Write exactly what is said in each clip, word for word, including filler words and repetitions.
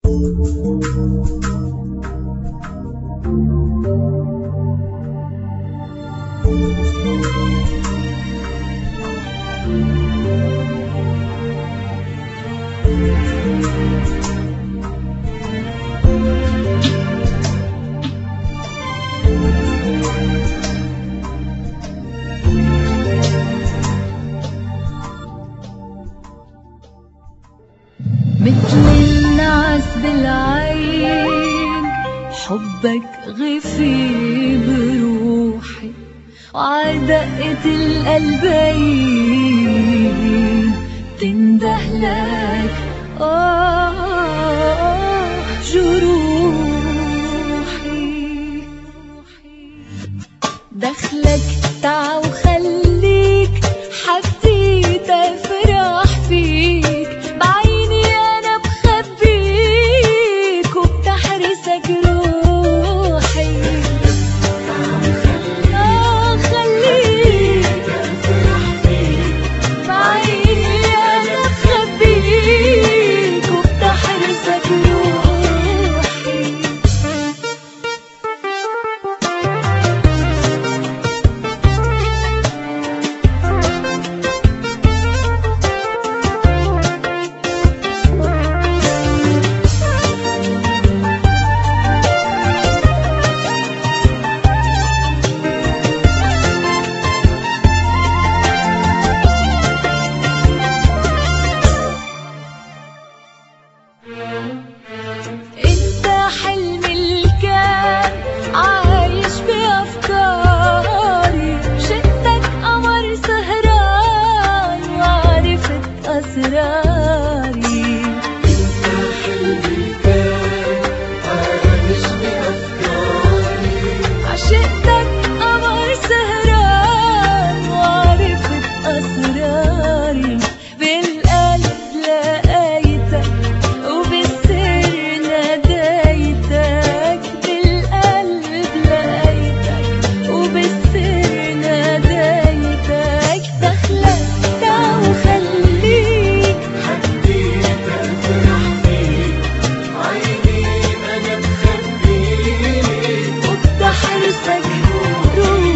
مثل النعاس بالعين، حبك غفي بروحي وعدقة القلبين تندهلك آه جروحي. دخلك تعا وخليك، حبيت افرح فيك، بعيني انا بخبيك وبتحرسك روحي. اه خليك افرح فيك، بعيني انا بخبيك وبتحرسك روحي. انت حلمي اللي كان عايش بافكاري، شفتك قمر سهران وعرفت اسراري. انت حلمي اللي كان عايش بافكاري، عشقتك قمر سهران وعرفت اسراري. بالقلب لقيتك وبالسر ناديتك، بالقلب لقيتك وبالسر ناديتك. دخلك تعا وخليك، حبيت افرح فيك، عيني انا بخبيك وبتحرسك روحي.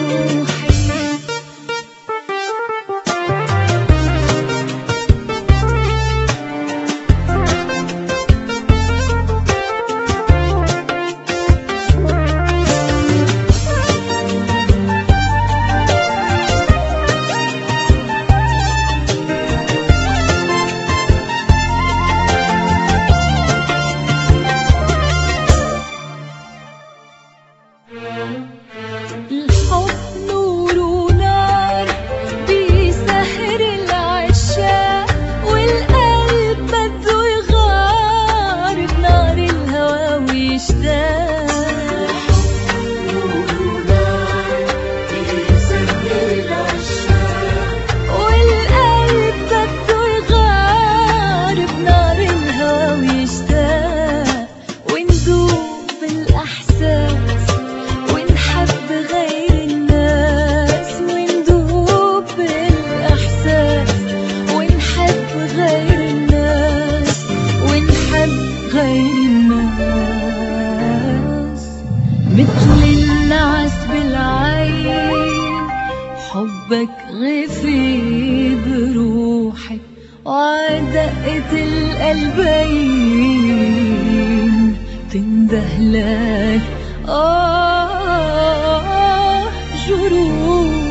الحب نور ونار بيسهر العشاق، والقلب بده يغار بنار الهوى ويشتاق. الحب نور ونار بيسهر العشاق، والقلب بده يغار بنار الهوى ويشتاق. وندوب بالاحساس ونحب غير الناس، وندوب بالاحساس ونحب غير الناس، ونحب غير الناس. مثل النعاس بالعين، حبك غفي بروحي وعدقة القلبين تندهلك آه جروحي.